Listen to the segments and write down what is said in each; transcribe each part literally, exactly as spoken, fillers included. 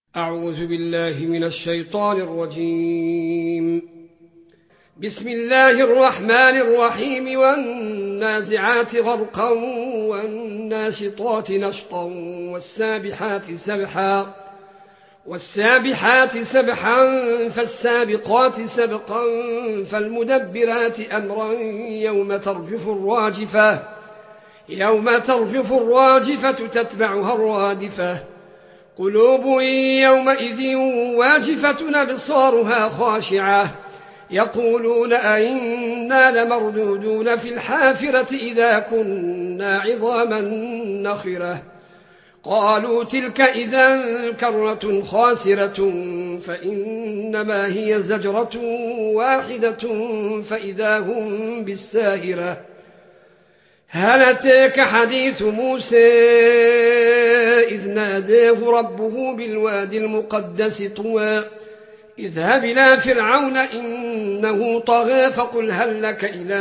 أعوذ بالله من الشيطان الرجيم. بسم الله الرحمن الرحيم. والنازعات غرقا والناشطات نشطا والسابحات سبحا والسابحات سبحا فالسابقات سبقا فالمدبرات أمرا يوم ترجف الراجفة يوم ترجف الراجفة تتبعها الرادفة قلوب يومئذ واجفة أبصارها خاشعة يقولون أئنا لمردودون في الحافرة إذا كنا عظاما نخرة قالوا تلك إذا كرة خاسرة فإنما هي زجرة واحدة فإذا هم بالساهرة. هل أتاك حديث موسى إذ ناداه ربه بالوادي المقدس طوى اذهب إلى فرعون إنه طغى فقل هل لك إلى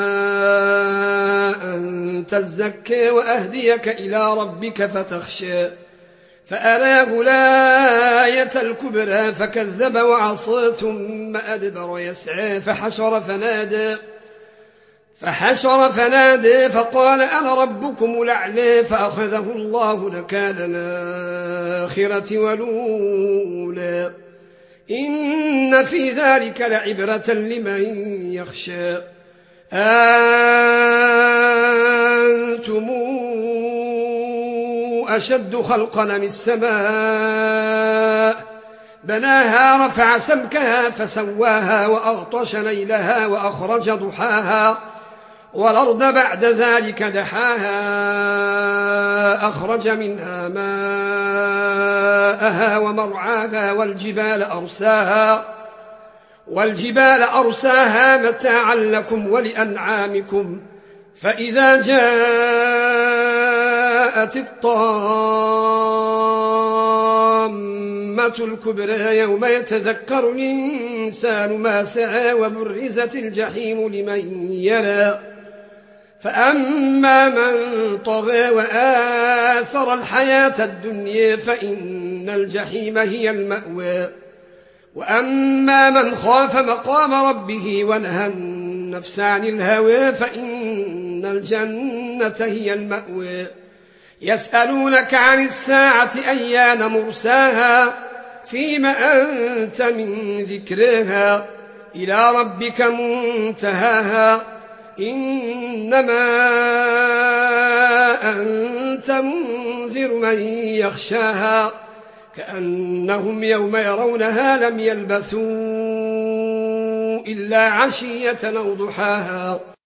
أن تزكى وأهديك إلى ربك فتخشى فأراه الآية الكبرى فكذب وعصى ثم أدبر يسعى فحشر فنادى فحشر فنادى فقال أنا ربكم الأعلى فأخذه الله نكال الآخرة والأولى إن في ذلك لعبرة لمن يخشى. أنتم أشد خلقا من السماء بناها رفع سمكها فسواها وأغطش ليلها وأخرج ضحاها والأرض بعد ذلك دحاها أخرج منها ماءها ومرعاها والجبال أرساها والجبال أرساها متاعا لكم ولأنعامكم فإذا جاءت الطامة الكبرى يوم يتذكر الإنسان ما سعى وبرزت الجحيم لمن يرى فأما من طغى وآثر الحياة الدنيا فإن الجحيم هي المأوى وأما من خاف مقام ربه ونهى النفس عن الهوى فإن الجنة هي المأوى. يسألونك عن الساعة أيان مرساها فيم أنت من ذكرها إلى ربك منتهاها إنما أنت منذر من يخشاها كأنهم يوم يرونها لم يلبثوا إلا عشية أو ضحاها.